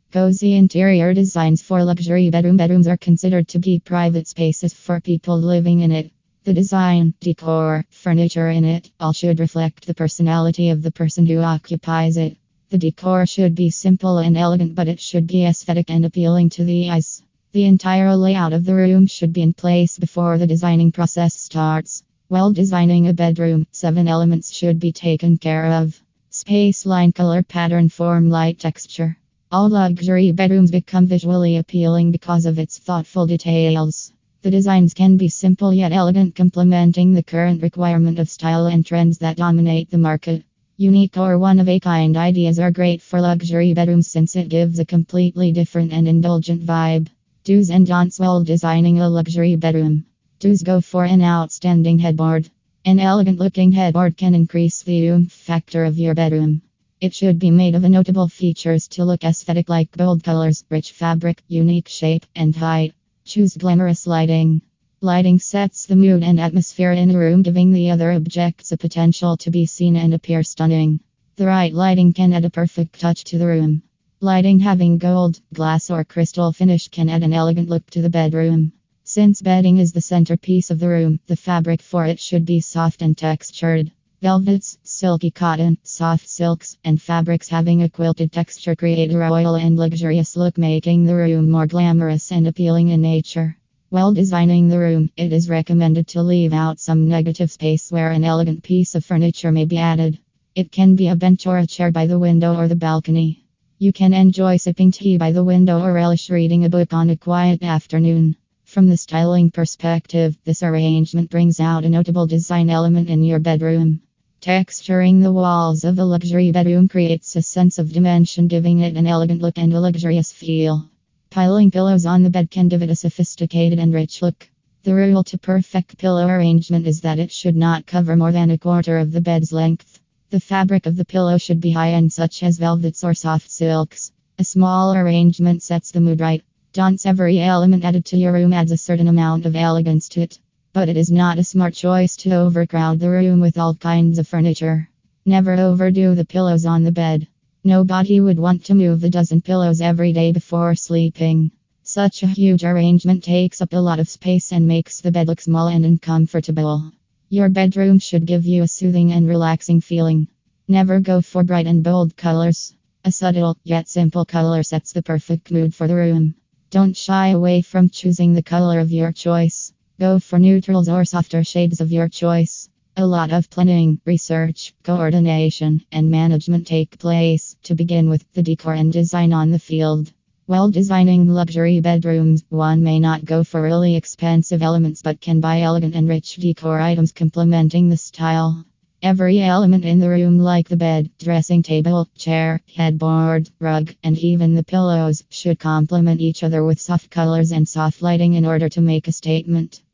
Cozy interior designs for luxury bedrooms are considered to be private spaces for people living in it. The design, decor, furniture in it all should reflect the personality of the person who occupies it. The decor should be simple and elegant, but it should be aesthetic and appealing to the eyes. The entire layout of the room should be in place before the designing process starts. While designing a bedroom, 7 elements should be taken care of: space, line, color, pattern, form, light, texture. All luxury bedrooms become visually appealing because of its thoughtful details. The designs can be simple yet elegant, complementing the current requirement of style and trends that dominate the market. Unique or one-of-a-kind ideas are great for luxury bedrooms since it gives a completely different and indulgent vibe. Do's and don'ts while designing a luxury bedroom. Do's: go for an outstanding headboard. An elegant-looking headboard can increase the oomph factor of your bedroom. It should be made of a notable features to look aesthetic, like bold colors, rich fabric, unique shape and height. Choose glamorous lighting. Lighting sets the mood and atmosphere in a room, giving the other objects a potential to be seen and appear stunning. The right lighting can add a perfect touch to the room. Lighting having gold, glass or crystal finish can add an elegant look to the bedroom. Since bedding is the centerpiece of the room, the fabric for it should be soft and textured. Velvets, silky cotton, soft silks, and fabrics having a quilted texture create a royal and luxurious look, making the room more glamorous and appealing in nature. While designing the room, it is recommended to leave out some negative space where an elegant piece of furniture may be added. It can be a bench or a chair by the window or the balcony. You can enjoy sipping tea by the window or relish reading a book on a quiet afternoon. From the styling perspective, this arrangement brings out a notable design element in your bedroom. Texturing the walls of a luxury bedroom creates a sense of dimension, giving it an elegant look and a luxurious feel. Piling pillows on the bed can give it a sophisticated and rich look. The rule to perfect pillow arrangement is that it should not cover more than a quarter of the bed's length. The fabric of the pillow should be high-end, such as velvets or soft silks. A small arrangement sets the mood right. Don'ts: every element added to your room adds a certain amount of elegance to it. But it is not a smart choice to overcrowd the room with all kinds of furniture. Never overdo the pillows on the bed. Nobody would want to move a dozen pillows every day before sleeping. Such a huge arrangement takes up a lot of space and makes the bed look small and uncomfortable. Your bedroom should give you a soothing and relaxing feeling. Never go for bright and bold colors. A subtle yet simple color sets the perfect mood for the room. Don't shy away from choosing the color of your choice. Go for neutrals or softer shades of your choice. A lot of planning, research, coordination, and management take place to begin with the decor and design on the field. While designing luxury bedrooms, one may not go for really expensive elements but can buy elegant and rich decor items complementing the style. Every element in the room, like the bed, dressing table, chair, headboard, rug, and even the pillows, should complement each other with soft colors and soft lighting in order to make a statement.